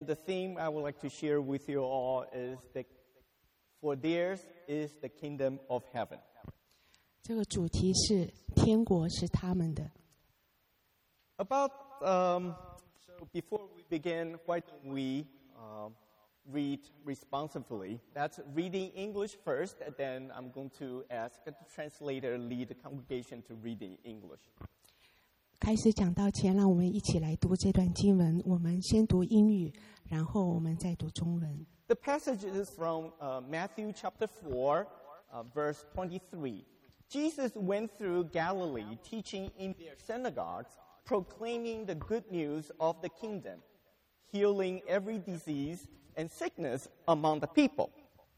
the theme I would like to share with you all is that for theirs is the kingdom of heaven. 这个主题是天国是他们的。 So before we begin, why don't we read responsively? That's reading English first, and then I'm going to ask the translator lead the congregation to read in English. 开始讲道前，让我们一起来读这段经文。我们先读英语，然后我们再读中文。 The passage is from Matthew chapter 4, verse 23. Jesus went through Galilee, teaching in their synagogues, proclaiming the good news of the kingdom, healing every disease and sickness among the people.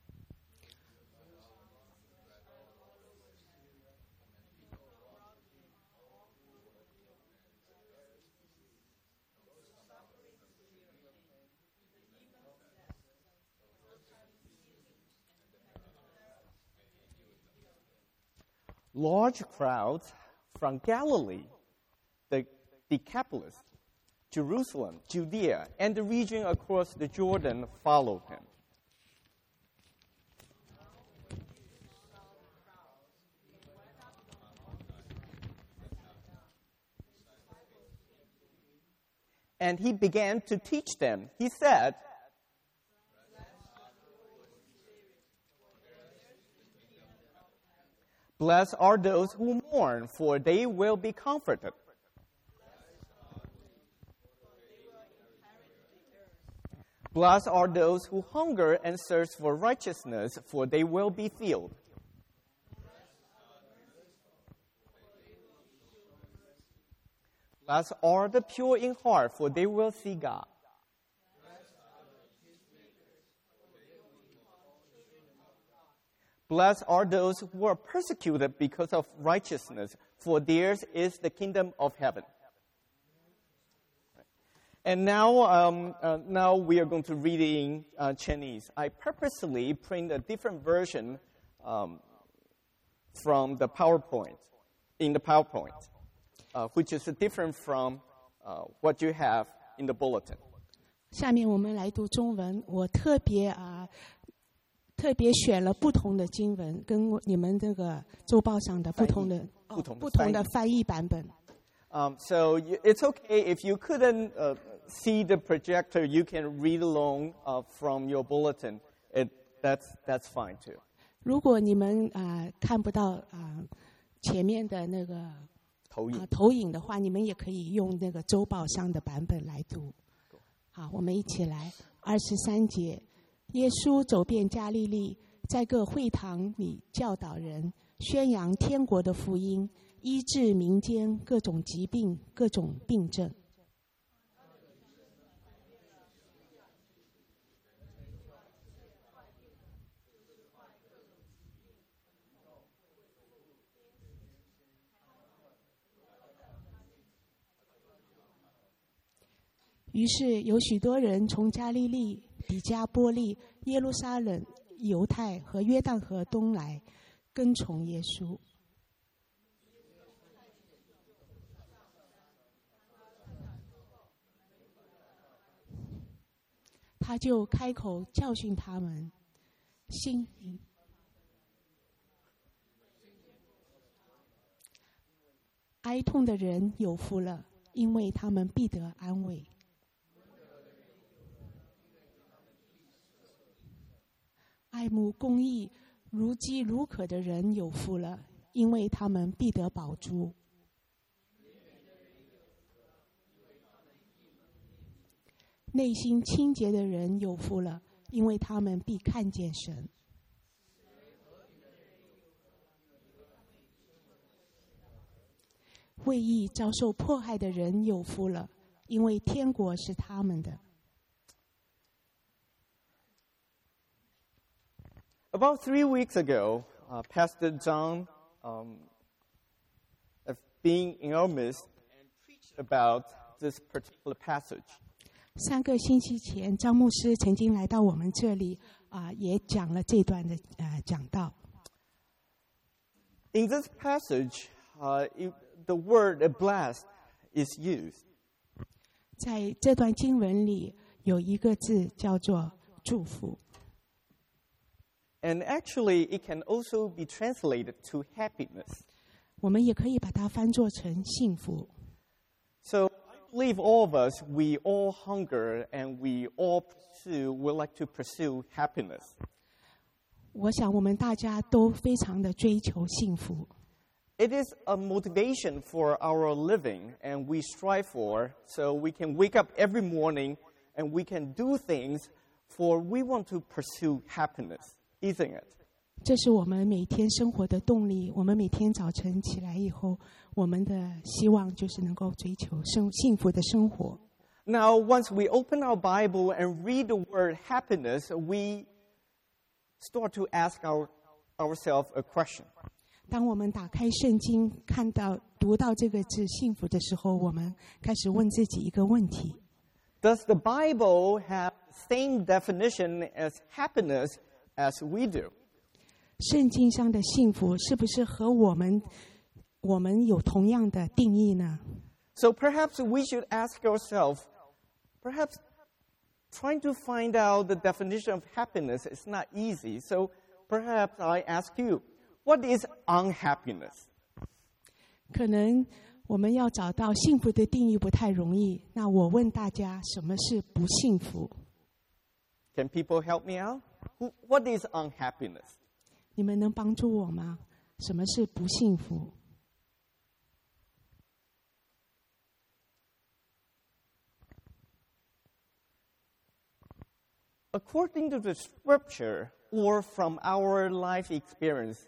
Large crowds from Galilee, the Decapolis, Jerusalem, Judea, and the region across the Jordan followed him. And he began to teach them. He said, "Blessed are those who mourn, for they will be comforted. Blessed are those who hunger and thirst for righteousness, for they will be filled. Blessed are the pure in heart, for they will see God. Blessed are those who are persecuted because of righteousness, for theirs is the kingdom of heaven." And now we are going to read in Chinese. I purposely print a different version from the PowerPoint, which is different from what you have in the bulletin. 下面我们来读中文。我特别选了不同的经文，跟你们这个周报上的不同的翻译版本。 So it's okay if you couldn't see the projector, you can read along from your bulletin. That's fine too. 如果你们看不到前面的那个投影的话，你们也可以用那个周报上的版本来读。好，我们一起来。23节，耶稣走遍加利利，在各会堂里教导人，宣扬天国的福音，医治民间各种疾病、各种病症。于是有许多人从加利利、比加波利、耶路撒冷、犹太和约旦河东来，跟从耶稣。他就开口教训他们，心灵哀痛的人有福了，因为他们必得安慰。爱慕公义、如饥如渴的人有福了，因为他们必得饱足。内心清洁的人有福了，因为他们必看见神。为义遭受迫害的人有福了，因为天国是他们的。 About 3 weeks ago, Pastor John being in our midst and preached about this particular passage. 3个星期前，张牧师曾经来到我们这里，也讲了这段的讲道。 In this passage, the word "blessed" is used. 在这段经文里， 有一个字叫做祝福。 And actually, it can also be translated to happiness. 我们也可以把它翻作成幸福。 So I believe all of us, we all hunger and we all would like to pursue happiness. 我想我们大家都非常的追求幸福。 It is a motivation for our living, and we strive for, so we can wake up every morning and we can do things for we want to pursue happiness, isn't it? 这是我们每天生活的动力。我们每天早晨起来以后，我们的希望就是能够追求幸福的生活。 Now, once we open our Bible and read the word happiness, we start to ask ourselves a question. 当我们打开圣经，读到这个字幸福的时候，我们开始问自己一个问题。 Does the Bible have the same definition as happiness as we do? 圣经上的幸福是不是和我们有同样的定义呢？ So perhaps we should ask ourselves, perhaps trying to find out the definition of happiness is not easy. So perhaps I ask you, what is unhappiness? 可能我们要找到幸福的定义不太容易。那我问大家，什么是不幸福？ Can people help me out? What is unhappiness? 你们能帮助我吗？什么是不幸福？ According to the scripture or from our life experience,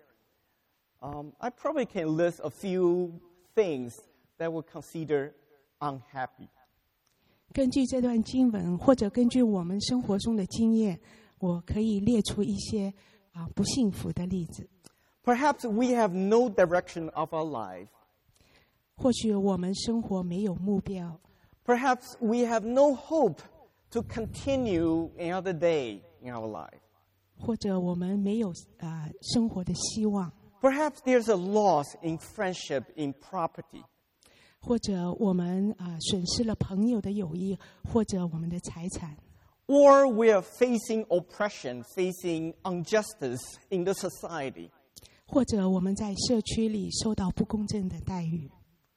I probably can list a few things that we consider unhappy. 根据这段经文，或者根据我们生活中的经验，我可以列出一些不幸福的例子。 Perhaps we have no direction of our life. 或许我们生活没有目标。 Perhaps we have no hope to continue another day in our life. 或者我们没有生活的希望。 Perhaps there's a loss in friendship, in property. 或者我们损失了朋友的友谊，或者我们的财产。 Or we are facing oppression, facing injustice in the society. 或者我们在社区里受到不公正的待遇。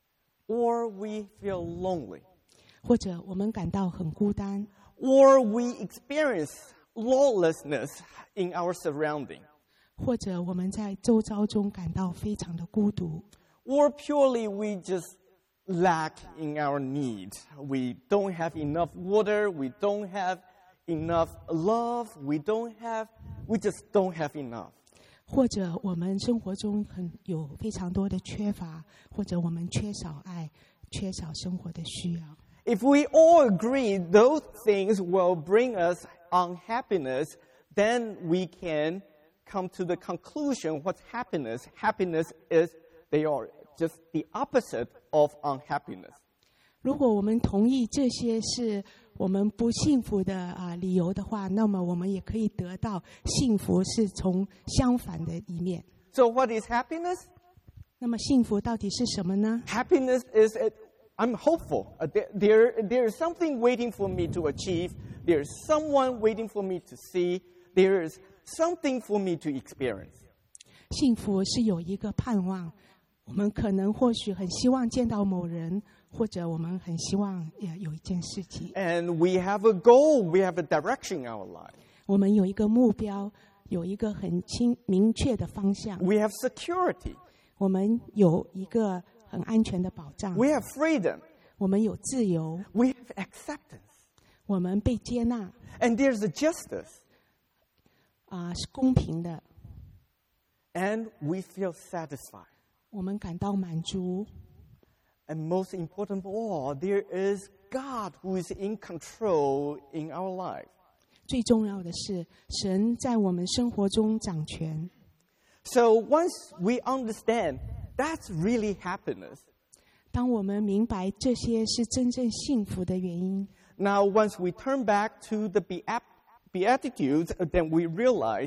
Or we feel lonely. 或者我们感到很孤单。 Or we experience lawlessness in our surrounding. 或者我们在周遭中感到非常的孤独。 Or purely we just lack in our needs. We don't have enough water. We don't have enough love. We just don't have enough. 或者我们生活中有非常多的缺乏，或者我们缺少爱，缺少生活的需要。 If we all agree those things will bring us unhappiness, then we can come to the conclusion what's happiness. Happiness is, they are just the opposite of unhappiness. 如果我们同意这些是我们不幸福的理由的话，那么我们也可以得到幸福是从相反的一面。 So what is happiness? 那么幸福到底是什么呢？ Happiness is, I'm hopeful. There is something waiting for me to achieve. There is someone waiting for me to see. There is something for me to experience. 幸福是有一个盼望，我们可能或许很希望见到某人，或者我们很希望有一件事情。 And we have a goal. We have a direction in our life. 我们有一个目标，有一个很明确的方向。 We have security. 我们有一个很安全的保障。 We have freedom. 我们有自由。 We have acceptance. 我们被接纳。 And there's a justice. 是公平的。 And we feel satisfied. 我们感到满足。 And most important of all, there is God who is in control in our life. 最重要的是，神在我们生活中掌权。 So once we understand that's really happiness. 当我们明白这些是真正幸福的原因。 Now once we turn back to the Beatitudes, then we realize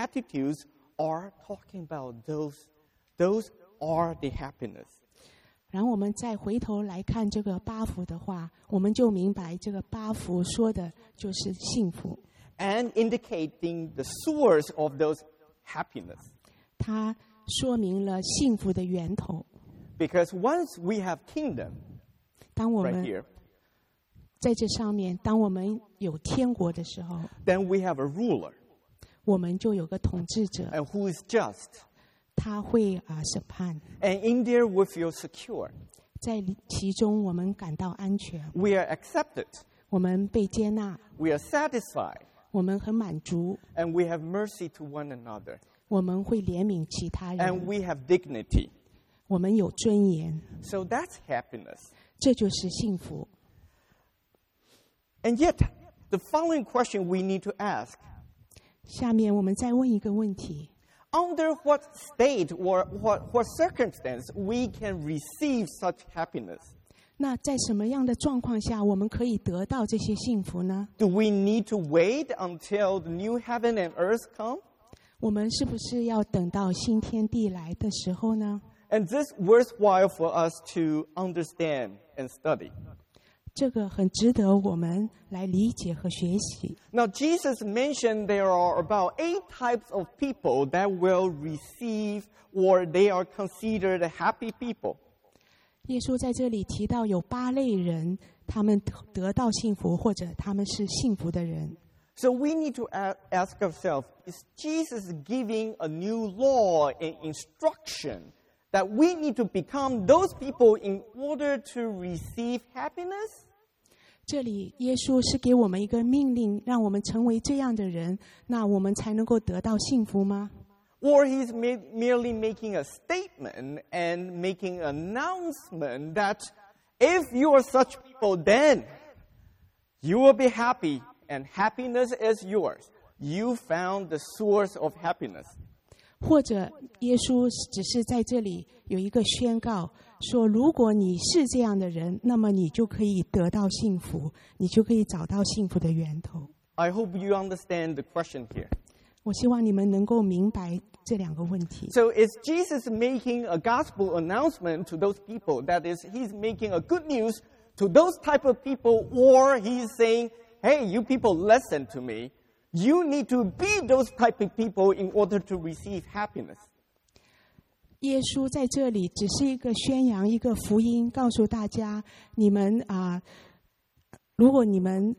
Beatitudes are talking about those are the happiness. 然后我们再回头来看这个八福的话，我们就明白这个八福说的就是幸福。 And indicating the source of those happiness. 它说明了幸福的源头。 Because once we have kingdom, 当我 right 们 here, 在这上面，当我们有天国的时候， then we have a ruler. 我们就有个统治者， And who is just. 他会审判。 And in there we feel secure. 在其中，我们感到安全， We are accepted. 我们被接纳， We are satisfied. 我们很满足， And we have mercy to one another. 我们会怜悯其他 And 人， we have dignity. 我们有尊严， So that's happiness. 这就是幸福。 And yet, the following question we need to ask. 下面我们再问一个问题 Under what state or what circumstance we can receive such happiness? 那在什么样的状况下，我们可以得到这些幸福呢？ Do we need to wait until the new heaven and earth come? 我们是不是要等到新天地来的时候呢？ And this worthwhile for us to understand and study. 这个很值得我们来理解和学习。 Now, Jesus mentioned there are about 8 types of people that will receive or they are considered happy people. 耶稣在这里提到有8类人，他们得到幸福，或者他们是幸福的人。 So we need to ask ourselves, is Jesus giving a new law and instruction that we need to become those people in order to receive happiness? 这里耶稣是给我们一个命令，让我们成为这样的人，那我们才能够得到幸福吗？ Or he's merely making a statement and making an announcement that if you are such people, then you will be happy and happiness is yours. You found the source of happiness. 或者耶稣只是在这里有一个宣告，说如果你是这样的人，那么你就可以得到幸福，你就可以找到幸福的源头。 I hope you understand the question here. 我希望你们能够明白这2个问题。 So is Jesus making a gospel announcement to those people? That is, he's making a good news to those type of people, or he's saying, hey, you people, listen to me. You need to be those type of people in order to receive happiness. 耶稣在这里只是一个宣扬一个福音，告诉大家，你们如果你们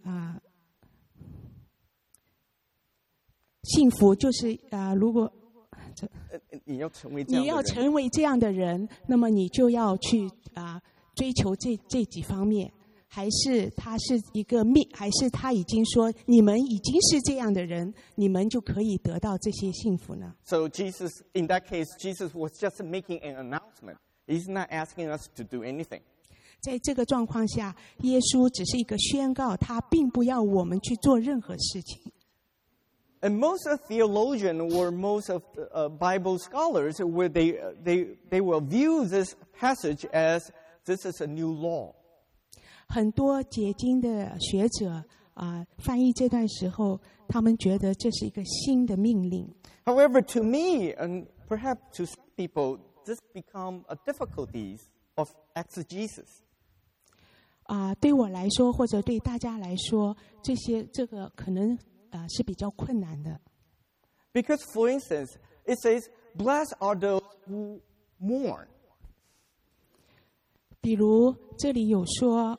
幸福，就是如果你要成为这样的人，那么你就要去追求这几方面。还是他是一个命，还是他已经说你们已经是这样的人，你们就可以得到这些幸福呢？ So Jesus, in that case, Jesus was just making an announcement. He's not asking us to do anything. 在这个状况下，耶稣只是一个宣告，他并不要我们去做任何事情。 And most of theologians or most of Bible scholars, where they will view this passage as this is a new law. 很多解经的学者翻译这段时候，他们觉得这是一个新的命令。 However, to me, and perhaps to some people, this become a difficulties of exegesis. 对我来说，或者对大家来说，这个可能是比较困难的。 Because, for instance, it says, "Blessed are those who mourn." 比如这里有说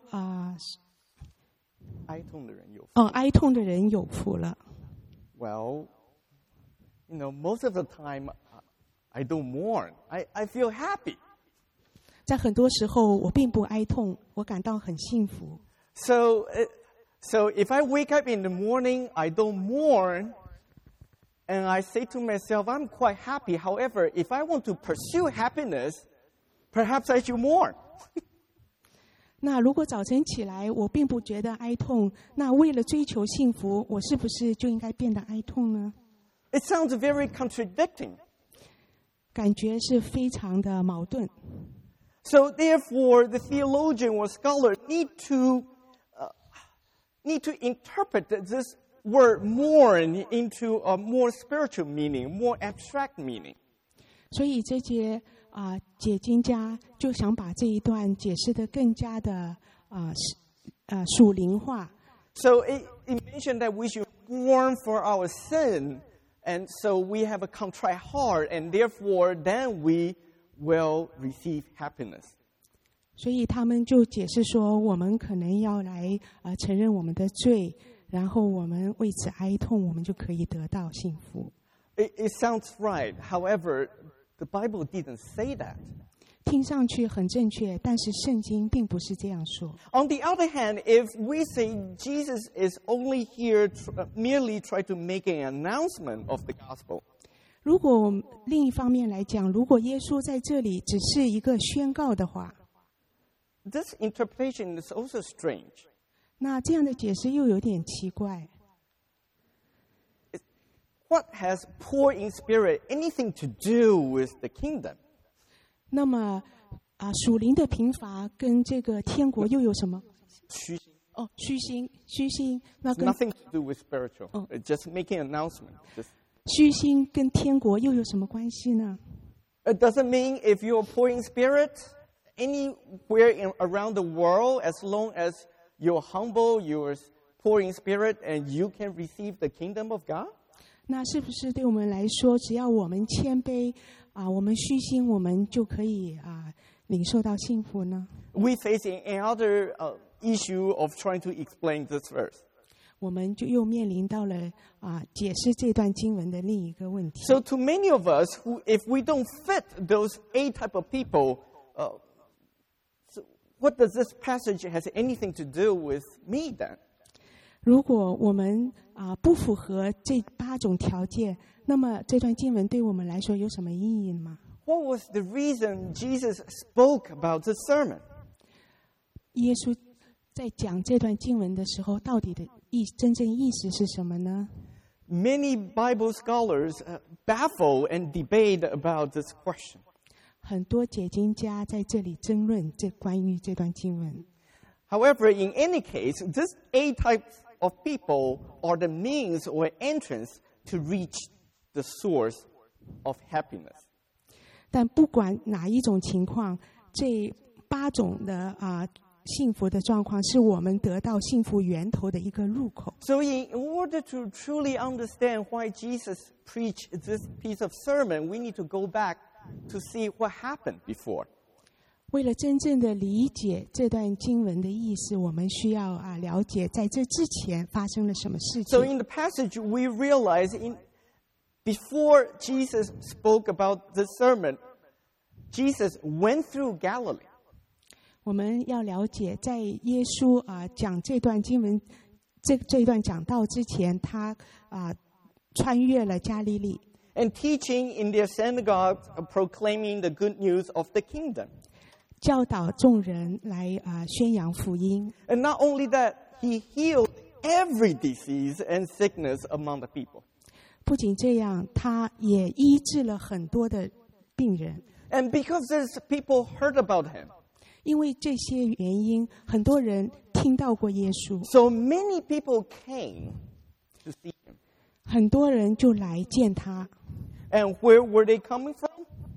哀痛的人有福。 哀痛的人有福了。 Well, most of the time, I don't mourn. I feel happy. 在很多时候，我并不哀痛，我感到很幸福。 So if I wake up in the morning, I don't mourn, and I say to myself, I'm quite happy. However, if I want to pursue happiness, perhaps I should mourn. 那如果早晨起来，我并不觉得哀痛，那为了追求幸福，我是不是就应该变得哀痛呢？ It sounds very contradicting. 感觉是非常的矛盾。 So therefore, the theologian or scholar need to interpret this word mourn into a more spiritual meaning, more abstract meaning. 所以这些解经家就想把这一段解释得更加的属灵化。 So it mentioned that we should mourn for our sin, and so we have a contrite heart, and therefore then we will receive happiness. 所以他们就解释说，我们可能要来承认我们的罪，然后我们为此哀痛，我们就可以得到幸福。 It sounds right. However, the Bible didn't say that. 听上去很正确，但是圣经并不是这样说。 On the other hand, if we say Jesus is only here merely try to make an announcement of the gospel, 如果另一方面来讲，如果耶稣在这里只是一个宣告的话， this interpretation is also strange. 那这样的解释又有点奇怪。 What has poor in spirit anything to do with the kingdom? 那么属灵的贫乏跟这个天国又有什么？虚心，那跟 nothing to do with spiritual. It's just making an announcement. 虚心跟天国又有什么关系呢？ It doesn't mean if you're poor in spirit anywhere around the world, as long as you're humble, you're poor in spirit, and you can receive the kingdom of God. 那是不是对我们来说，只要我们谦卑我们虚心，我们就可以领受到幸福呢？ We face another issue of trying to explain this verse. 我们就又面临到了解释这段经文的另一个问题。 So to many of us, if we don't fit those A type of people, so what does this passage has anything to do with me then? 如果我们不符合这8种条件，那么这段经文对我们来说有什么意义吗？ What was the reason Jesus spoke about this sermon? 耶稣在讲这段经文的时候，到底的真正意思是什么呢？ Many Bible scholars baffle and debate about this question. 很多解经家在这里争论关于这段经文。 However, in any case, this A type of people are the means or entrance to reach the source of happiness. 但不管哪一种情况，这8种的幸福的状况是我们得到幸福源头的一个入口。 So in order to truly understand why Jesus preached this piece of sermon, we need to go back to see what happened before. 为了真正的理解这段经文的意思，我们需要了解在这之前发生了什么事情。 So in the passage, we realize before Jesus spoke about the sermon, Jesus went through Galilee. 我们要了解，在耶稣讲这段经文这一段讲道之前，他穿越了加利利 and teaching in their synagogues, proclaiming the good news of the kingdom. 教导众人来宣扬福音。 And not only that, he healed every disease and sickness among the people. 不仅这样，他也医治了很多的病人。 And because these people heard about him, 因为这些原因，很多人听到过耶稣， so many people came to see him. 很多人就来见他。 And where were they coming from?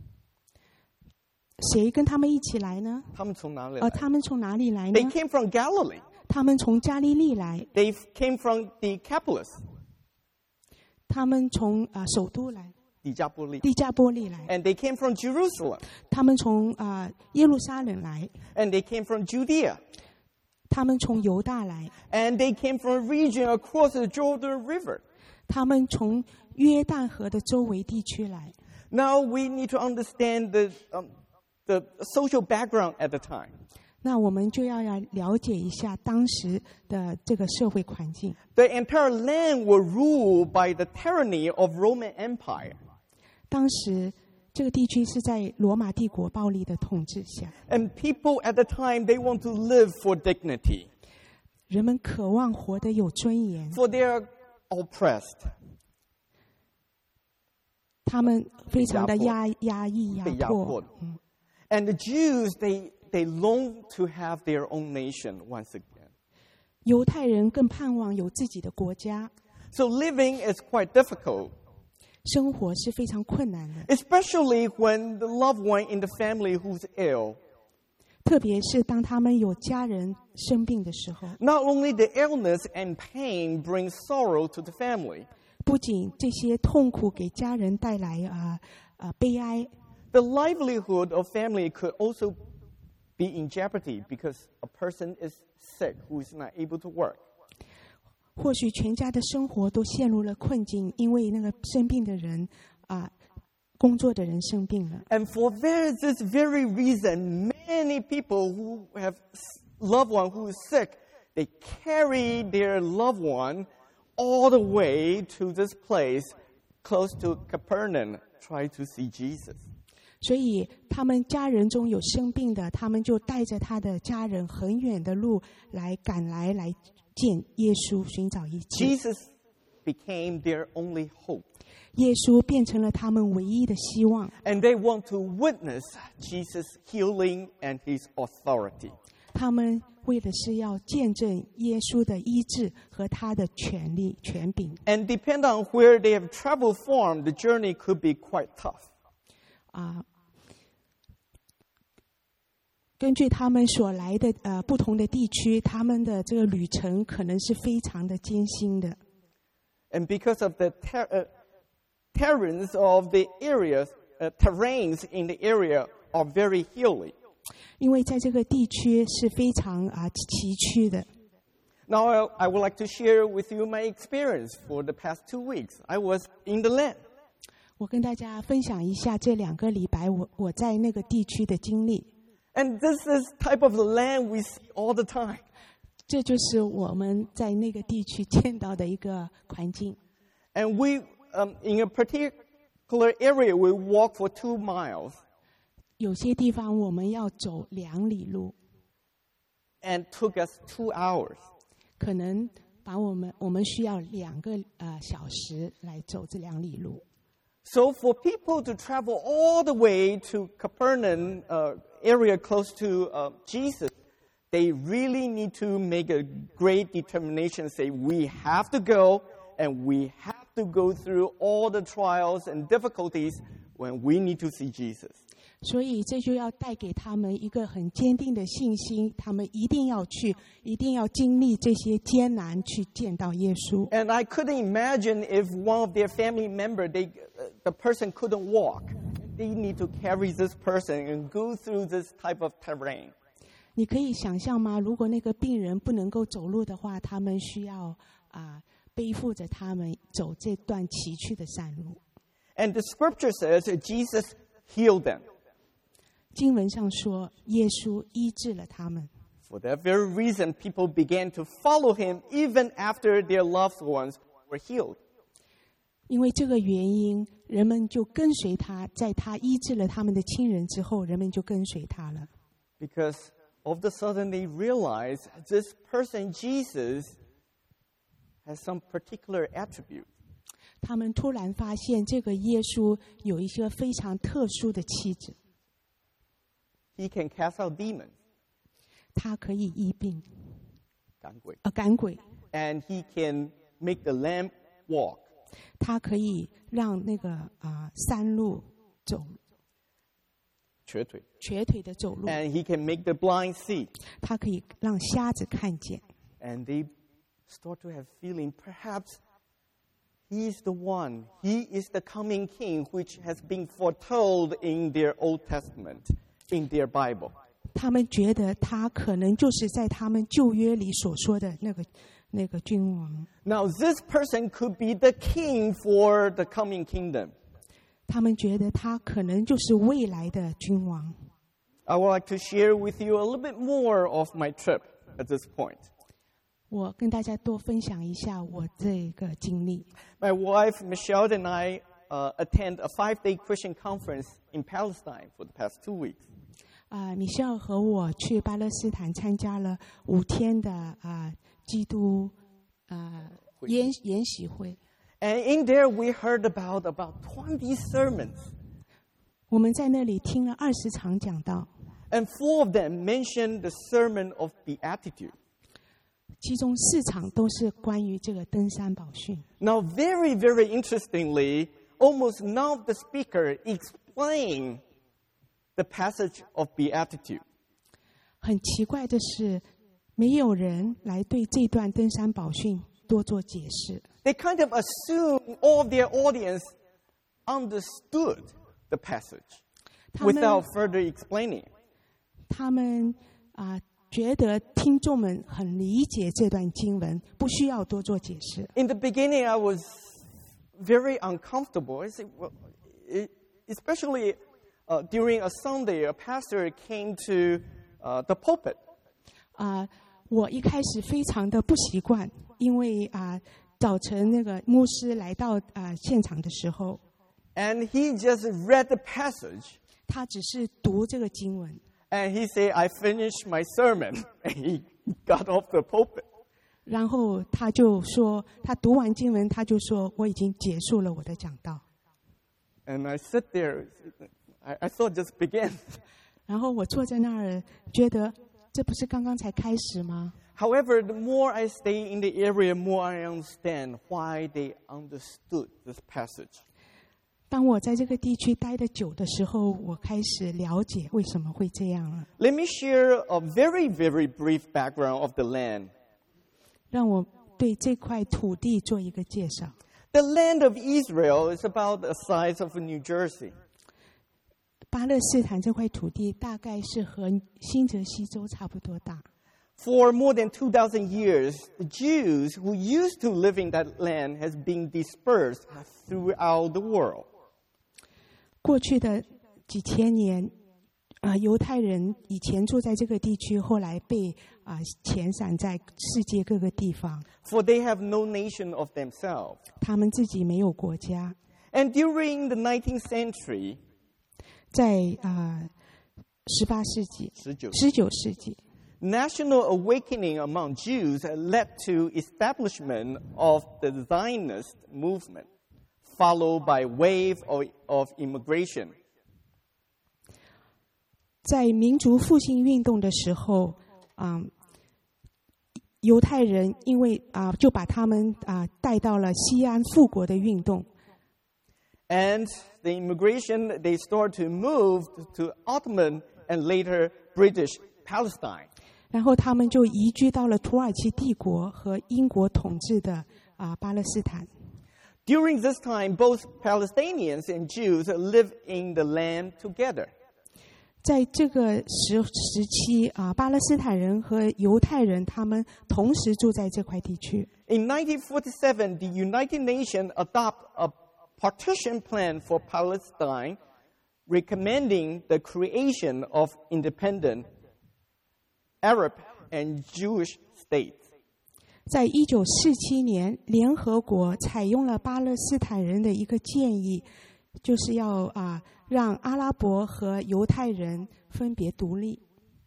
谁跟他们一起来呢？ 他们从哪里来？ 他们从哪里来呢？ They came from Galilee. 他们从加利利来， They came from Decapolis, 他们从首都来，地加波利来， and they came from Jerusalem, 他们从耶路撒冷来， and they came from Judea, 他们从犹大来， and they came from a region across the Jordan River. 他们从约旦河的周围地区来。 Now we need to understand the social background at the time. 那我们就要了解一下当时的这个社会环境。 The entire land was ruled by the tyranny of Roman Empire. 当时这个地区是在罗马帝国暴力的统治下， And people at the time, they want to live for dignity, 人们渴望活得有尊严， for they are oppressed. 他们非常的压抑压迫。 And the Jews, they long to have their own nation once again. 犹太人更盼望有自己的国家， So living is quite difficult. 生活是非常困难的， especially when the loved one in the family who's ill. 特别是当他们有家人生病的时候。 Not only the illness and pain brings sorrow to the family, 不仅这些痛苦给家人带来悲哀， the livelihood of family could also be in jeopardy because a person is sick who is not able to work. 或许全家的生活都陷入了困境，因为那个生病的人工作的人生病了。 And for this very reason, many people who have loved one who is sick, they carry their loved one all the way to this place close to Capernaum, try to see Jesus. 所以他们家人中有生病的，他们就带着他的家人很远的路来见耶稣，寻找医治。 Jesus became their only hope. 耶稣变成了他们唯一的希望， And they want to witness Jesus' healing and his authority. 他们为的是要见证耶稣的医治和他的权力权柄。 And depending on where they have traveled from, the journey could be quite tough. 根据他们所来的不同的地区，他们的这个旅程可能是非常的艰辛的。 And because of the terrains of the areas, terrains in the area are very hilly. 因为在这个地区是非常崎岖的。 Now I would like to share with you my experience for the past 2 weeks. I was in the land. 我跟大家分享一下这2个礼拜我在那个地区的经历。 And this is type of the land we see all the time. 这就是我们在那个地区见到的一个环境。 And we, in a particular area, we walk for 2 miles. 有些地方我们要走2里路， And took us 2 hours. 可能把我们需要2个小时来走这2里路。 So for people to travel all the way to Capernaum area close to Jesus, they really need to make a great determination, say, we have to go, and we have to go through all the trials and difficulties when we need to see Jesus. 所以这就要带给他们一个很坚定的信心，他们一定要去，一定要经历这些艰难去见到耶稣。 And I couldn't imagine if one of their family member, the person couldn't walk. They need to carry this person and go through this type of terrain. 你可以想象吗？如果那个病人不能够走路的话，他们需要背负着他们走这段崎岖的山路。 And the scripture says Jesus healed them. 经文上说，耶稣医治了他们。 For that very reason, people began to follow him even after their loved ones were healed. 因为这个原因，人们就跟随他，在他医治了他们的亲人之后，人们就跟随他了。 Because all of a sudden they realized this person, Jesus, has some particular attribute. 他们突然发现，这个耶稣有一些非常特殊的气质。 He can cast out demons. 他可以医病， 赶鬼. 赶鬼。 And he can make the lamb walk. 他可以让那个山路走，瘸腿的走路。 And he can make the blind see. 他可以让瞎子看见。 And they start to have feeling, perhaps he is the one. He is the coming king, which has been foretold in their Old Testament, in their Bible. 他们觉得他可能就是在他们旧约里所说的那个君王。 Now, this person could be the king for the coming kingdom. 他们觉得他可能就是未来的君王。 I would like to share with you a little bit more of my trip at this point. 我跟大家多分享一下我这个经历。 My wife, Michelle, and I attend a 5-day Christian conference in Palestine for the past 2 weeks. 米歇尔和我去巴勒斯坦参加了5天的基督研习会。 And in there we heard about 20 sermons. 我们在那里听了20场讲道， And 4 of them mentioned the sermon of beatitude. 其中4场都是关于这个登山宝训。 Now, very, very interestingly, almost none of the speakers explain the passage of Beatitude. 很奇怪的是，没有人来对这段登山宝训多做解释。 They kind of assume all of their audience understood the passage without further explaining. 他们觉得听众们很理解这段经文，不需要多做解释。 In the beginning, I was very uncomfortable. I said, well, especially during a Sunday, a pastor came to the pulpit. 我一开始非常的不习惯，因为早晨那个牧师来到现场的时候 ，and he just read the passage. 他只是读这个经文。 And he said, I finished my sermon. And he got off the pulpit. 然后他就说，他读完经文，他就说，我已经结束了我的讲道。 And I sit there, I thought just began. 然后我坐在那儿，觉得这不是刚刚才开始吗？ However, the more I stay in the area, more I understand why they understood this passage. 当我在这个地区待得久的时候，我开始了解为什么会这样了。 Let me share a very, very brief background of the land. 让我对这块土地做一个介绍。 The land of Israel is about the size of New Jersey. 巴勒斯坦这块土地大概是和新泽西州差不多大。 For more than 2,000 years, the Jews who used to live in that land has been dispersed throughout the world. 过去的几千年，犹太人以前住在这个地区，后来被遣散在世界各个地方。 For they have no nation of themselves. 他们自己没有国家。 And during the 19th century, 在18世纪、19世纪。 National awakening among Jews led to establishment of the Zionist movement, followed by wave of immigration. 在民族复兴运动的时候，犹太人因为就把他们带到了西安复国的运动。 And the immigration, they start to move to Ottoman and later British Palestine. 然后他们就移居到了土耳其帝国和英国统治的巴勒斯坦。 During this time, both Palestinians and Jews live in the land together. 在这个时期巴勒斯坦人和犹太人他们同时住在这块地区。 In 1947, the United Nations adopted a partition plan for Palestine, recommending the creation of independent Arab and Jewish states. 在1947年，联合国采用了巴勒斯坦人的一个建议，就是要让阿拉伯和犹太人分别独立。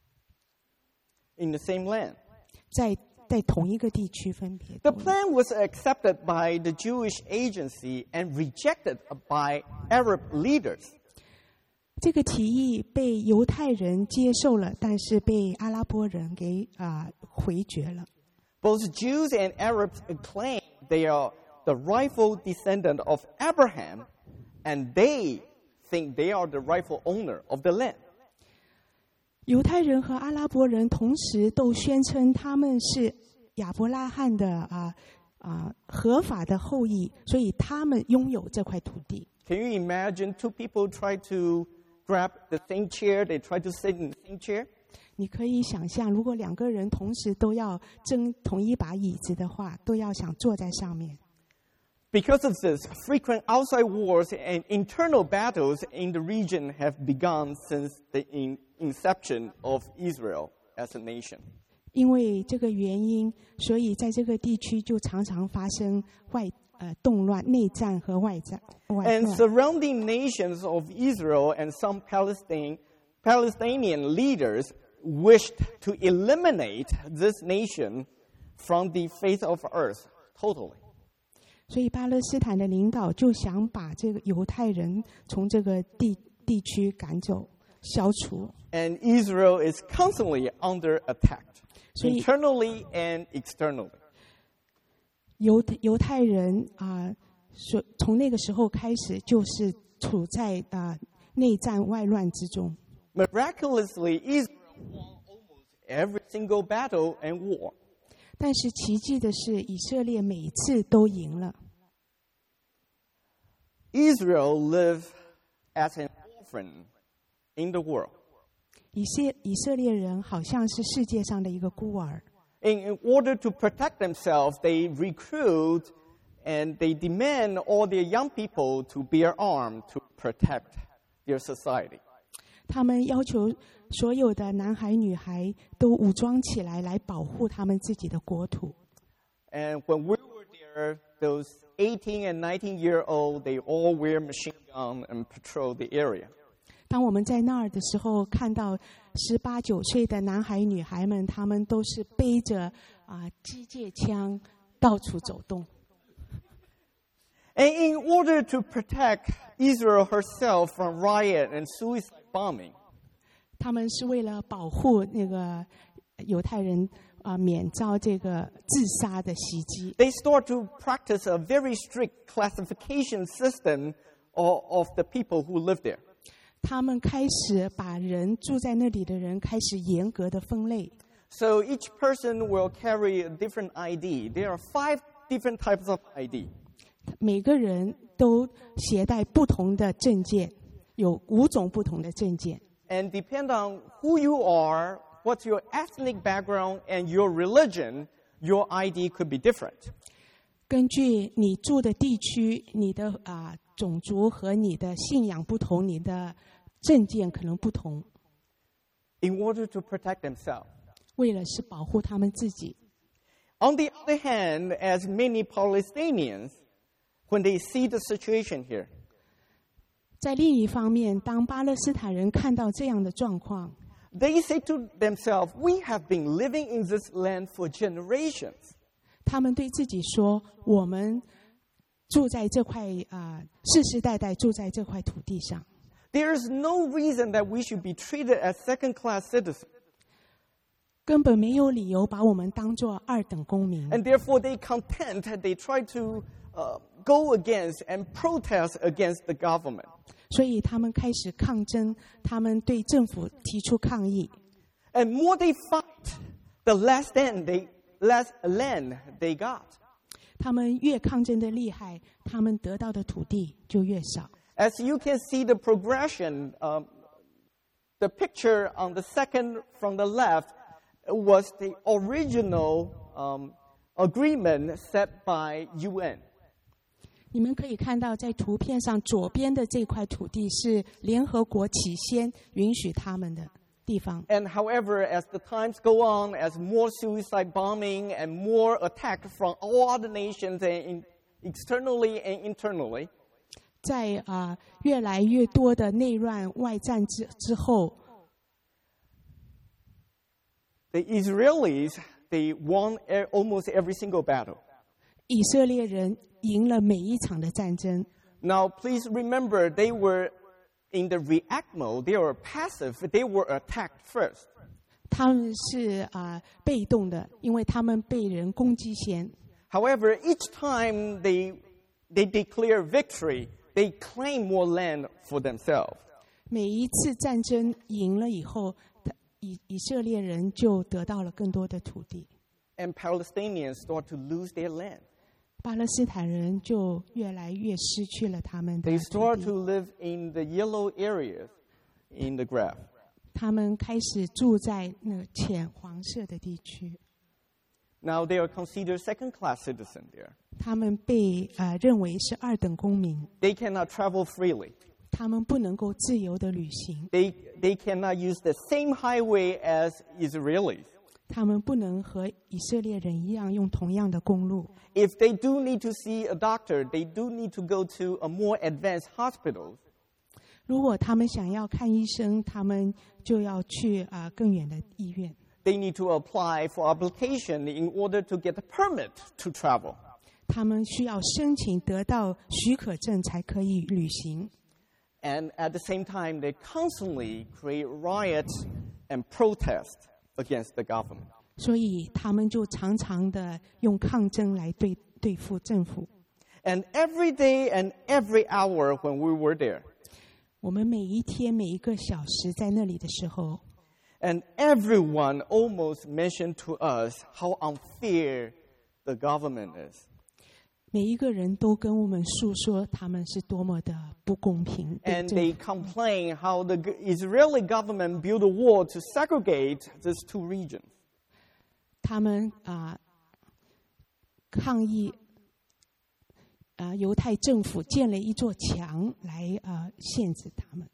In the same land. 在同一个地区分别。 The plan was accepted by the Jewish Agency and rejected by Arab leaders. 这个提议被犹太人接受了，但是被阿拉伯人给回绝了。 Both Jews and Arabs claim they are the rightful descendant of Abraham, and they think they are the rightful owner of the land. 犹太人和阿拉伯人同时都宣称他们是亚伯拉罕的合法的后裔，所以他们拥有这块土地。 Can you imagine two people try to grab the same chair, they try to sit in the same chair? 你可以想象，如果两个人同时都要争同一把椅子的话，都要想坐在上面。 Because of this, frequent outside wars and internal battles in the region have begun since the inception of Israel as a nation. 因为这个原因，所以在这个地区就常常发生动乱、内战和外战。 And surrounding nations of Israel and some Palestinian leaders wished to eliminate this nation from the face of earth totally. 所以巴勒斯坦的领导就想把这个犹太人从这个地区赶走、消除。 And Israel is constantly under attack, internally and externally. 犹太人从那个时候开始，就是处在内战外乱之中。 Miraculously, Israel won almost every single battle and war. 但是奇迹的是，以色列每一次都赢了。 Israel lived as an orphan in the world. 以色列人好像是世界上的一个孤儿。 In order to protect themselves, they recruit and they demand all their young people to bear arms to protect their society. 他们要求所有的男孩女孩都武装起来，来保护他们自己的国土。 And when we were there, those 18 and 19-year-old, they all wear machine gun and patrol the area. 当我们在那儿的时候，看到18、19岁的男孩女孩们，他们都是背着机械枪到处走动。 And in order to protect Israel herself from riot and suicide bombing, 他们是为了保护那个犹太人免遭这个自杀的袭击。 they start to practice a very strict classification system of the people who live there. 他们开始把人住在那里的人开始严格的分类。 So each person will carry a different ID. There are 5 different types of ID. 每个人都携带不同的证件，有5种不同的证件。 And depend on who you are, what's your ethnic background, and your religion, your ID could be different. 根据你住的地区，你的种族和你的信仰不同，你的证件可能不同。 In order to protect themselves. 为了是保护他们自己。 On the other hand, as many Palestinians, when they see the situation here, 在另一方面，当巴勒斯坦人看到这样的状况， they say to themselves, we have been living in this land for generations. 他们对自己说：“我们住在这块世世代代住在这块土地上。” There is no reason that we should be treated as second-class citizens. 根本没有理由把我们当作2等公民。 And therefore, they try to go against and protest against the government. 所以他们开始抗争，他们对政府提出抗议。 And more they fight, the less land they got. 他们越抗争的厉害，他们得到的土地就越少。 As you can see the progression, the picture on the second from the left was the original agreement set by UN. 你们可以看到，在图片上左边的这块土地是联合国起先允许他们的地方。 And however, as the times go on, as more suicide bombing and more attack from all other nations and externally and internally, 在越来越多的内乱外战之后， the Israelis, they won almost every single battle. 以色列人赢了每一场的战争。 Now, please remember, they were in the react mode. They were passive. They were attacked first. 他们是被动的，因为他们被人攻击先。 However, each time they declare victory, they claim more land for themselves. 每一次战争赢了以后，以色列人就得到了更多的土地， And Palestinians start to lose their land. 巴勒斯坦人就越来越失去了他们的 They 土 start 地。 to live in the yellow areas in the graph. 他们开始住在那个浅黄色的地区， Now they are considered second-class citizens there. 他们被认为是2等公民， They cannot travel freely. 他们不能够自由的旅行， They cannot use the same highway as Israelis. 他们不能和以色列人一样用同样的公路。 If they do need to see a doctor, they do need to go to a more advanced hospital. 如果他们想要看医生，他们就要去更远的医院。 They need to apply for application in order to get a permit to travel. 他们需要申请得到许可证才可以旅行。 And at the same time, they constantly create riots and protest against the government. 所以他们就常常的用抗争来对付政府。 And every day and every hour when we were there. 我们每一天每一个小时在那里的时候 And everyone almost mentioned to us how unfair the government is. 每一个人都跟我们诉说他们是多么的不公平。 And they complain how the Israeli government built a wall to segregate these two regions. 他们抗议犹太政府建了一座墙来限制他们。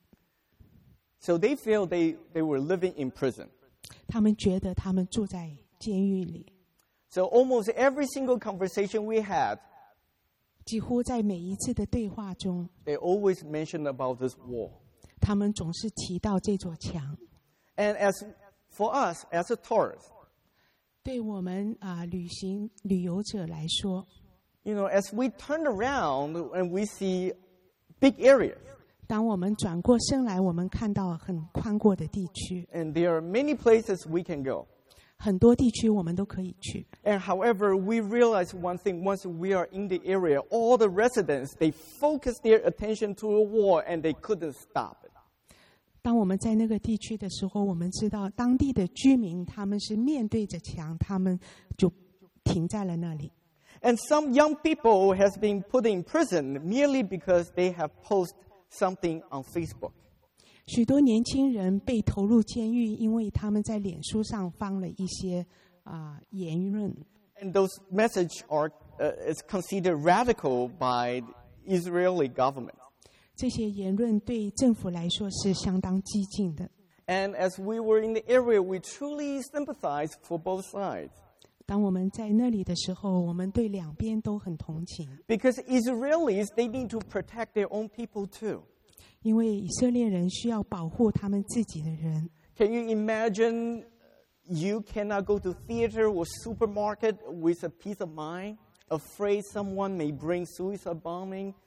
So they feel they were living in prison. 他们觉得他们住在监狱里。 So almost every single conversation we had, 几乎在每一次的对话中， they always mentioned about this wall. 他们总是提到这座墙。 And as for us, as a tourist, 对我们旅游者来说， as we turn around and we see big areas, 当我们转过身来，我们看到很宽阔的地区， and there are many places we can go. 很多地区我们都可以去。 And however, we realize one thing, once we are in the area, all the residents, they focus their attention to a wall and they couldn't stop it. 当我们在那个地区的时候，我们知道当地的居民他们是面对着墙，他们就停在了那里。 And some young people has been put in prison merely because they have posted something on Facebook. 许多年轻人被投入监狱，因为他们在脸书上发了一些言论。 And those messages is considered radical by the Israeli government. 这些言论对政府来说是相当激进的。 And as we were in the area, we truly sympathized for both sides. 当我们在那里的时候，我们对两边都很同情。 Because Israelis, they need to protect their own people too. 因为以色列人需要保护他们自己的人。 Can you imagine you cannot go to theater or supermarket with a peace of mind, afraid someone may bring suicide bombing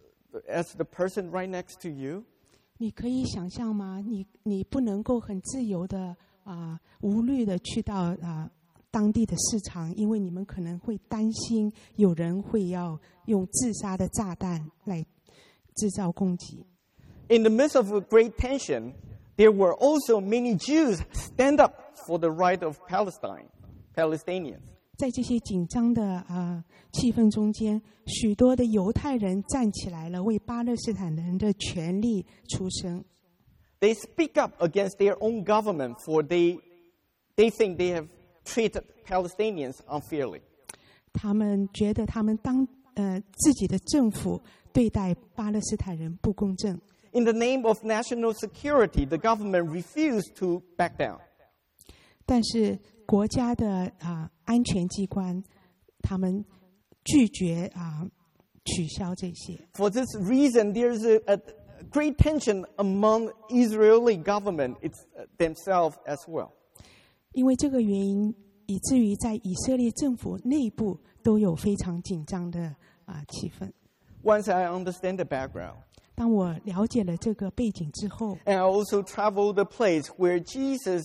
as the person right next to you? 你可以想象吗？你不能够很自由的无虑的去到当地的市场，因为你们可能会担心有人会要用自杀的炸弹来制造攻击。 In the midst of a great tension, there were also many Jews stand up for the right of Palestinians. 在这些紧张的气氛中间，许多的犹太人站起来了，为巴勒斯坦人的权利出声。 They speak up against their own government for they think they have treated Palestinians unfairly. 他们觉得他们自己的政府对待巴勒斯坦人不公正。 In the name of national security, the government refused to back down. 但是国家的安全机关，他们拒绝取消这些。 For this reason, there is a great tension among Israeli government themselves as well. 因为这个原因，以至于在以色列政府内部都有非常紧张的气氛。 Once I understand the background, 当我了解了这个背景之后， and I also traveled the place where Jesus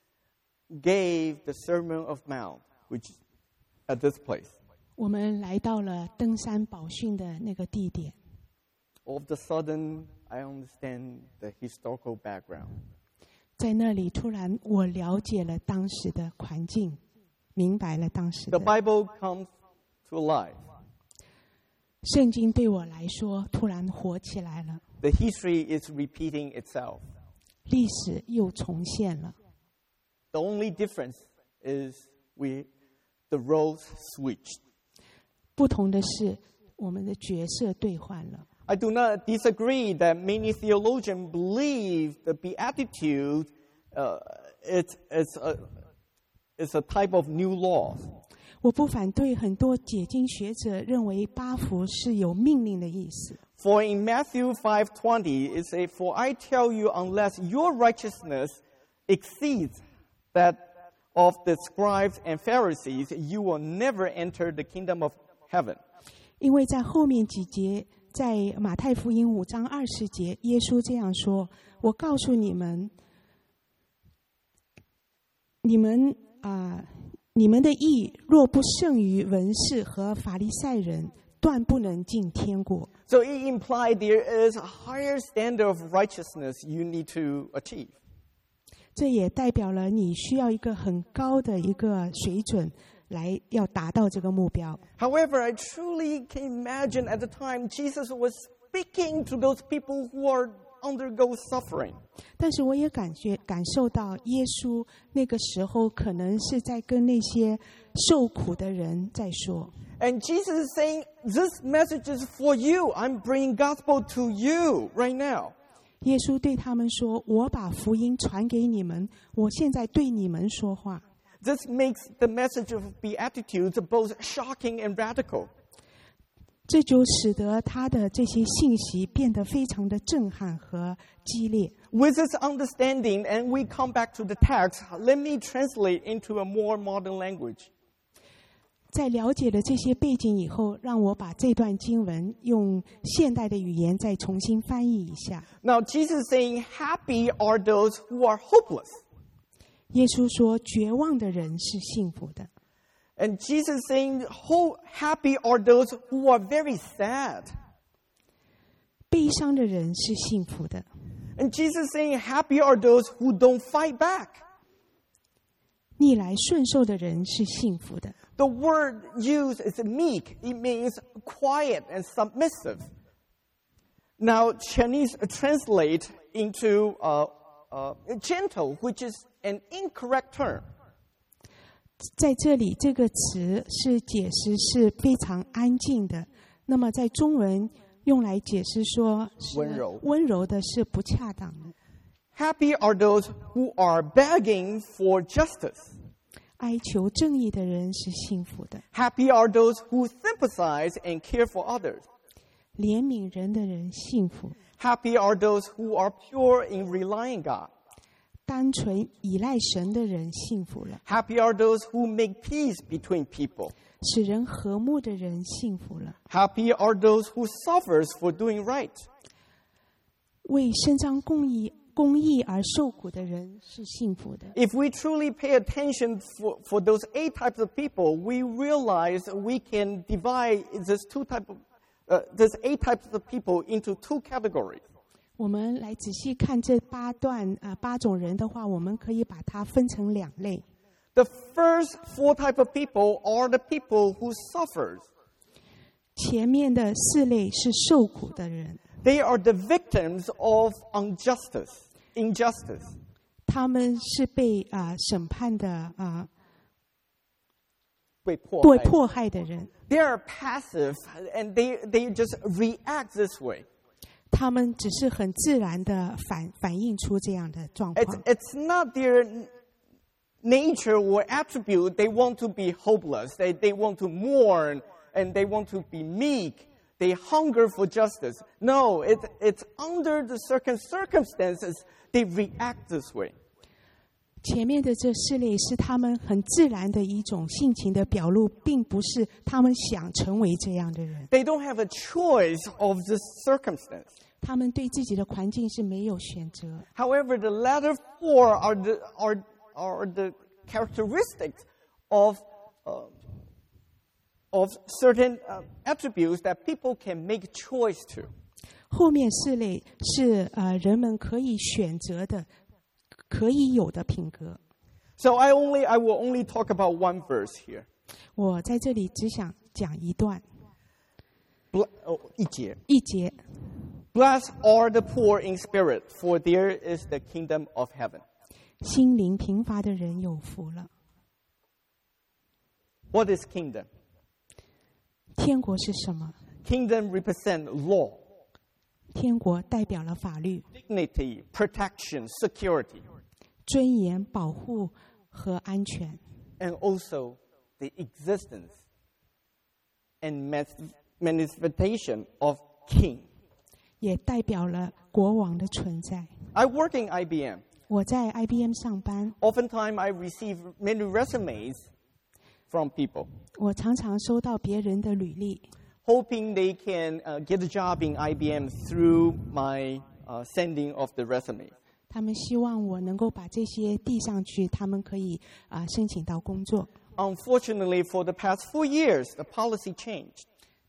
gave the Sermon of Mount, which is at this place. 我们来到了登山宝训的那个地点。 All of a sudden, I understand the historical background. 在那里，突然我了解了当时的环境，明白了当时 The 的 Bible comes to life. 圣经对我来说突然活起来了， The history is repeating itself. 历史又重现了。 The only difference is the roles switched. 不同的是，我们的角色兑换了。 I do not disagree that many theologians believe the Beatitude is a type of new law. 我不反对很多解经学者认为八福是有命令的意思。 For in Matthew 5:20, it says, "For I tell you, unless your righteousness exceeds that of the scribes and Pharisees, you will never enter the kingdom of heaven." 因为在后面几节，在马太福音5章20节，耶稣这样说：“我告诉你们，你们的义若不胜于文士和法利赛人， 断不能进天国。 So it implied there is a higher standard of righteousness you need to achieve. 这也代表了你需要一个很高的一个水准来要达到这个目标。 However, I truly can imagine at the time Jesus was speaking to those people who are undergo suffering. 但是我也感受到耶稣那个时候可能是在跟那些受苦的人在说。 And Jesus is saying, this message is for you. I'm bringing gospel to you right now. 耶稣对他们说：“我把福音传给你们，我现在对你们说话。” This makes the message of Beatitudes both shocking and radical. 这就使得他的这些信息变得非常的震撼和激烈。 With this understanding, and we come back to the text, let me translate into a more modern language. 在了解了这些背景以后，让我把这段经文用现代的语言再重新翻译一下。 Now, Jesus is saying, happy are those who are hopeless. 耶稣说：“绝望的人是幸福的。” And Jesus is saying, happy are those who are very sad. 悲伤的人是幸福的。 And Jesus is saying, happy are those who don't fight back. 逆来顺受的人是幸福的。 The word used is meek. It means quiet and submissive. Now, Chinese translate into gentle, which is an incorrect term. 在这里，这个词是解释是非常安静的。那么在中文用来解释说是温柔的是不恰当的。 Happy are those who are begging for justice. 哀求正义的人是幸福的。 Happy are those who sympathize and care for others. 怜悯人的人幸福。 Happy are those who are pure in relying God. 单纯依赖神的人幸福了。 Happy are those who make peace between people. 使人和睦的人幸福了。 Happy are those who suffers for doing right. 为伸张公义而受苦的人是幸福的。 If we truly pay attention for those 8 types of people, we realize we can divide this 8 types of people into 2 categories. 我们来仔细看这8种人的话，我们可以把它分成2类。 The first 4 types of people are the people who suffers. 前面的4类是受苦的人， They are the victims of injustice. 他们是被审判的被迫害的人。 They are passive and they just react this way. 他们只是很自然的反映出这样的状况。 It's not their nature or attribute. They want to be hopeless. They want to mourn and they want to be meek. They hunger for justice. No, it's under the circumstances they react this way. 前面的这4类是他们很自然的一种性情的表露，并不是他们想成为这样的人。 They don't have a choice of this circumstance. 他们对自己的环境是没有选择。 However, the latter 4 are the characteristics of certain attributes that people can make choice to. 后面4类是人们可以选择的、可以有的品格。 So I will only talk about 1 verse here. 我在这里只想讲一段， 一节。 Blessed are the poor in spirit, for there is the kingdom of heaven. 心灵贫乏的人有福了。 What is kingdom? 天国是什么？ Kingdom represent law. 天国代表了法律、 Dignity, protection, security. 尊严、保护和安全， And also the existence and manifestation of king. 也代表了国王的存在。 I work in IBM. 我在 IBM 上班， Oftentimes I receive many resumes from people, 我常常收到别人的履历， hoping they can get a job in IBM through my sending of the resume. 他们希望我能够把这些递上去，他们可以申请到工作。 Unfortunately, for the past 4 years, the policy changed.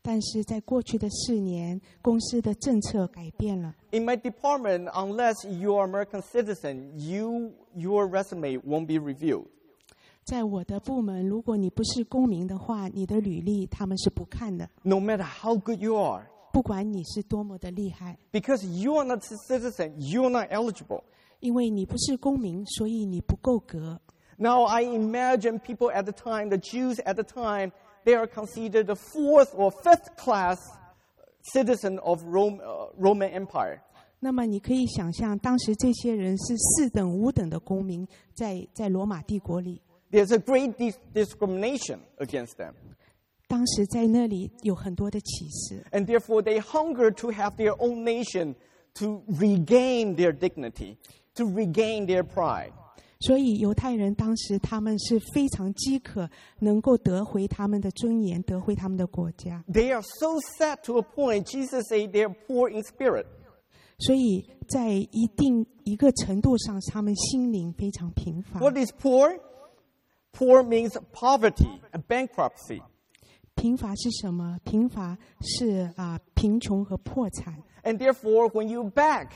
但是在过去的4年，公司的政策改变了。 In my department, unless you are American citizen, your resume won't be reviewed. 在我的部门，如果你不是公民的话，你的履历他们是不看的。 No matter how good you are. 不管你是多么的厉害。 Because you are not a citizen, you are not eligible. 因为你不是公民，所以你不够格。 Now I imagine people at the time, the Jews at the time, they are considered the 4th or 5th class citizen of Roman Empire. 那么你可以想象，当时这些人是4等5等的公民，在罗马帝国里。 There's a great discrimination against them. 当时在那里有很多的歧视。 And therefore they hunger to have their own nation to regain their dignity, to regain their pride. 所以犹太人当时他们是非常饥渴，能够得回他们的尊严，得回他们的国家。 They are so sad to a point, Jesus said they are poor in spirit. 所以在一个程度上，他们心灵非常贫乏。 What is poor? Poor means poverty and bankruptcy. 贫乏是什么？贫乏是贫穷和破产。 And therefore, when you beg,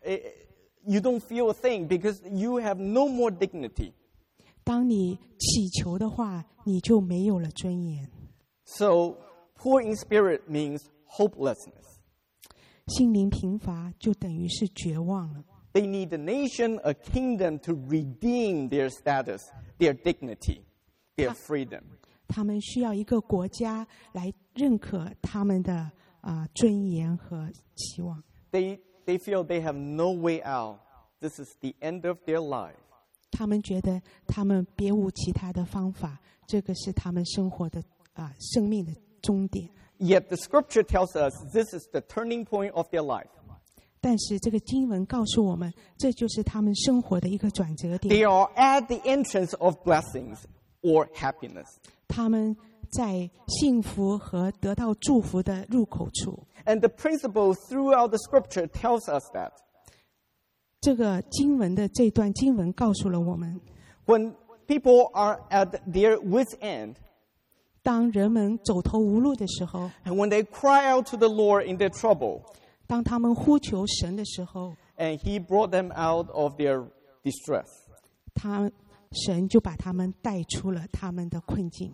you don't feel a thing because you have no more dignity. 当你祈求的话，你就没有了尊严。 So, poor in spirit means hopelessness. 心灵贫乏就等于是绝望了。 They need a nation, a kingdom to redeem their status, their dignity, their freedom. 他们需要一个国家来认可他们的尊严和期望。 They feel they have no way out. This is the end of their life. 他们觉得他们别无其他的方法，这个是他们生活的生命的终点。 Yet the scripture tells us this is the turning point of their life. 但是这个经文告诉我们，这就是他们生活的一个转折点。 They are at the entrance of blessings or happiness. 他们在幸福和得到祝福的入口处。 And the principle throughout the scripture tells us that. 这个经文的这段经文告诉了我们， When people are at their wit's end, 当人们走投无路的时候， and when they cry out to the Lord in their trouble, 当他们呼求神的时候， and He brought them out of their distress. 神就把他们带出了他们的困境。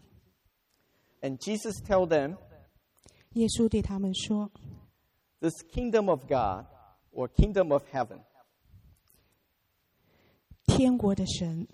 And Jesus told them, 耶稣对他们说， this kingdom of God or kingdom of heaven, 天国的神，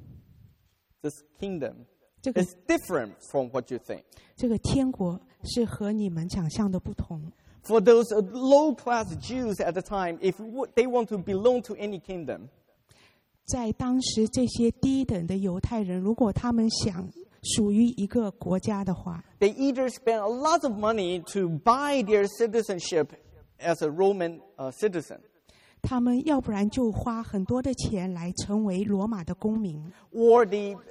this kingdom 这个 is different from what you think. 这个天国是和你们想象的不同。 For those low-class Jews at the time, if they want to belong to any kingdom, 在当时这些低等的犹太人，如果他们想属于一个国家的话， they either spend a lot of money to buy their citizenship as a Roman citizen, 他们要不然就花很多的钱来成为罗马的公民， or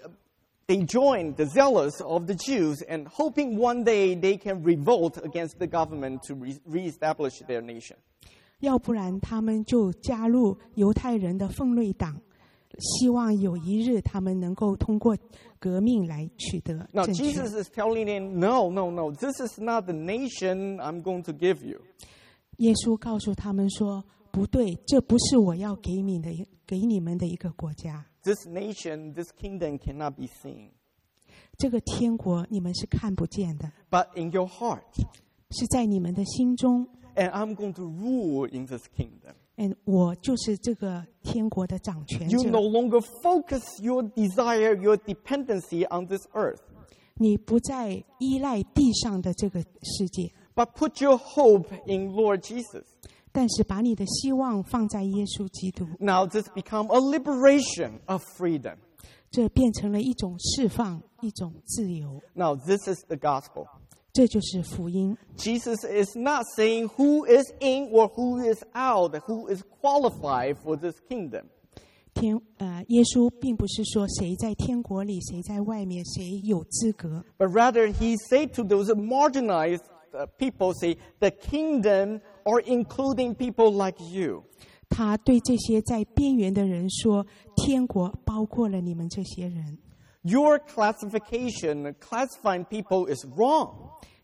they join the zealous of the Jews and hoping one day they can revolt against the government to reestablish their nation. 要不然他们就加入犹太人的奋锐党，希望有一日他们能够通过革命来取得 Now 政权。 Jesus is telling them, no, this is not the nation I'm going to give you. 耶稣告诉他们说，不对，这不是我要给你们的一个国家。 This nation, this kingdom cannot be seen. 这个天国你们是看不见的， But in your heart, 是在你们的心中。 and I'm going to rule in this kingdom. 我就是这个天国的掌权 You 者。 no longer focus your desire, your dependency on this earth, 你不再依赖地上的这个世界， but put your hope in Lord Jesus. 但是把你的希望放在耶稣基督， Now this become a liberation of freedom. 这变成了一种释放，一种自由。 Now this is the gospel. 这就是福音。 Jesus is not saying who is in or who is out, who is qualified for this kingdom. 耶稣并不是说谁在天国里，谁在外面，谁有资格， But rather he said to those marginalized people, say, the kingdom are including people like you. 他对这些在边缘的人说，天国包括了你们这些人。 Your classification, classifying people is wrong.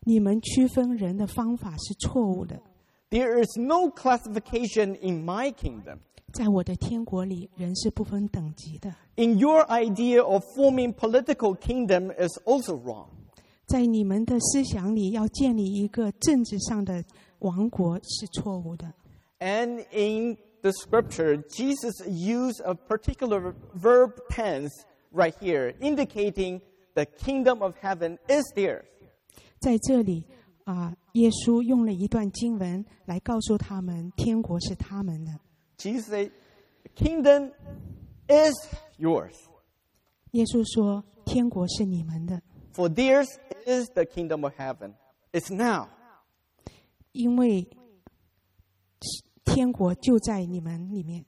你们区分人的方法是错误的。 There is no classification in my kingdom. 在我的天国里，人是不分等级的。 In your idea of forming political kingdom is also wrong. 在你们的思想里，要建立一个政治上的王国是错误的。 And in the scripture, Jesus used a particular verb tense right here, indicating the kingdom of heaven is theirs. 在这里耶稣用了一段经文来告诉他们，天国是他们的。 Jesus said, the kingdom is yours. 耶稣说，天国是你们的。 For theirs is the kingdom of heaven. It's now. 因为天国就在你们里面。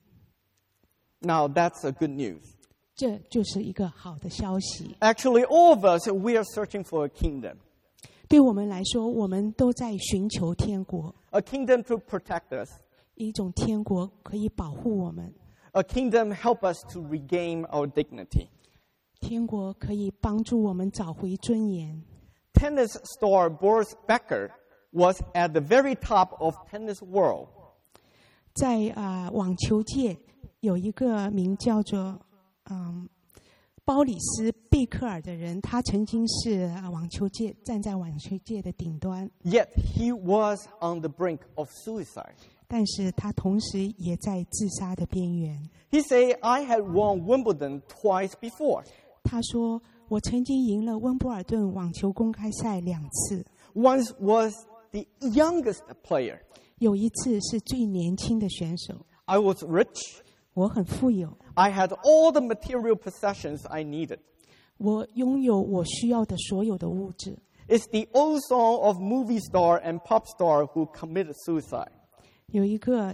Now that's a good news. 这就是一个好的消息。 Actually, all of us, we are searching for a kingdom. 对我们来说，我们都在寻求天国。 A kingdom to protect us. 一种天国可以保护我们。 A kingdom help us to regain our dignity. 天国可以帮助我们找回尊严。 Tennis star Boris Becker was at the very top of tennis world. 在网球界有一个名叫做鲍里斯·贝克尔的人，他曾经是站在网球界的顶端。 Yet he was on the brink of suicide. 但是他同时也在自杀的边缘。 He said, "I had won Wimbledon twice before." 他说，我曾经赢了温布尔顿网球公开赛2次。 Once was the youngest player. 有一次是最年轻的选手。 I was rich. 我很富有。 I had all the material possessions I needed. 我拥有我需要的所有的物质。 It's the old song of movie star and pop star who committed suicide. 有一个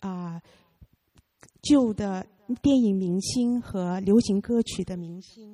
旧的电影明星和流行歌曲的明星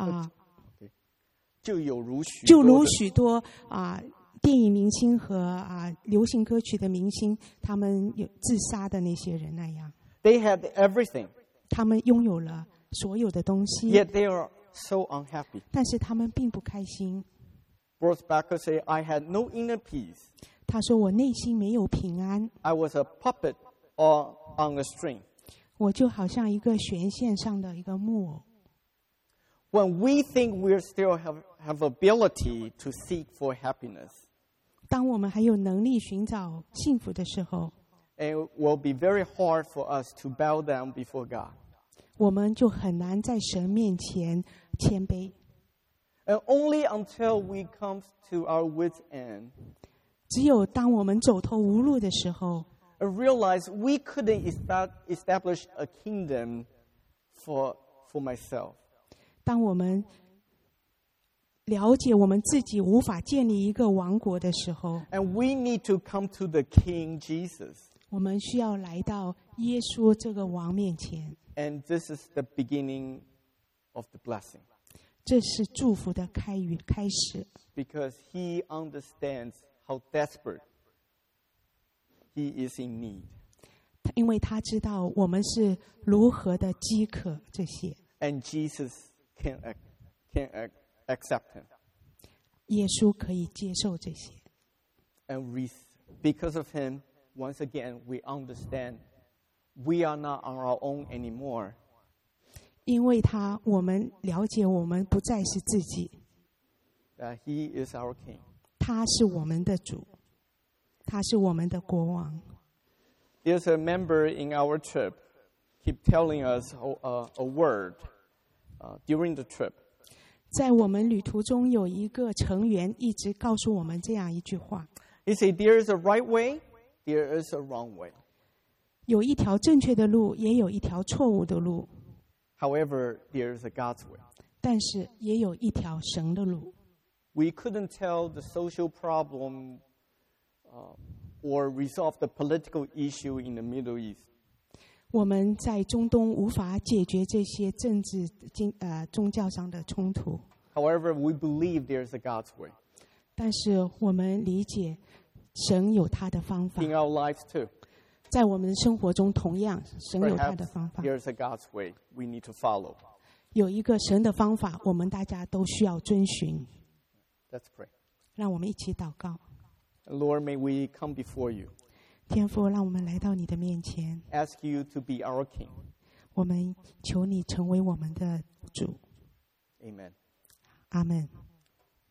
就如许多电影明星和流行歌曲的明星，他们有自杀的那些人那样。 They had everything. 他们拥有了所有的东西。 Yet they are so unhappy. 但是他们并不开心。 Boris Becker said, "I had no inner peace." 他说，我内心没有平安。 I was a puppet on a string. 我就好像一个弦线上的一个木偶。 When we think we still have ability to seek for happiness, 当我们还有能力寻找幸福的时候， it will be very hard for us to bow down before God. 我们就很难在神面前谦卑。 And only until we come to our wits' end, 只有当我们走投无路的时候， and realize we couldn't establish a kingdom for myself. 当我们了解我们自己无法建立一个王国的时候， And we need to come to the King Jesus. 我们需要来到耶稣这个王面前。 And this is the beginning of the blessing. 这是祝福的开始。 Because he understands how desperate he is in need. 因为他知道我们是如何的饥渴这些。 And Jesus can accept him. 耶稣可以接受这些。 And because of him, once again, we understand we are not on our own anymore. 因为他，我们了解我们不再是自己。 That he is our king. 他是我们的主，他是我们的国王。 There's a member in our trip keep telling us a word during the trip. 在我们旅途中，有一个成员一直告诉我们这样一句话。 He said, "There is a right way, there is a wrong way. 有一条正确的路，也有一条错误的路。 However, there is a God's way." 但是也有一条神的路。 We couldn't tell the social problem or resolve the political issue in the Middle East. 我们在中东无法解决这些政治、宗教上的冲突。 However, we believe there is a God's way. 但是我们理解，神有他的方法。 In our lives too. 在我们的生活中，同样，神有他的 Perhaps 方法。 there is a God's way we need to follow. 有一个神的方法，我们大家都需要遵循。 Let's pray. 让我们一起祷告。 Lord, may we come before you, 天父，让我们来到你的面前， ask you to be our King. 我们求你成为我们的主。 Amen. 阿们。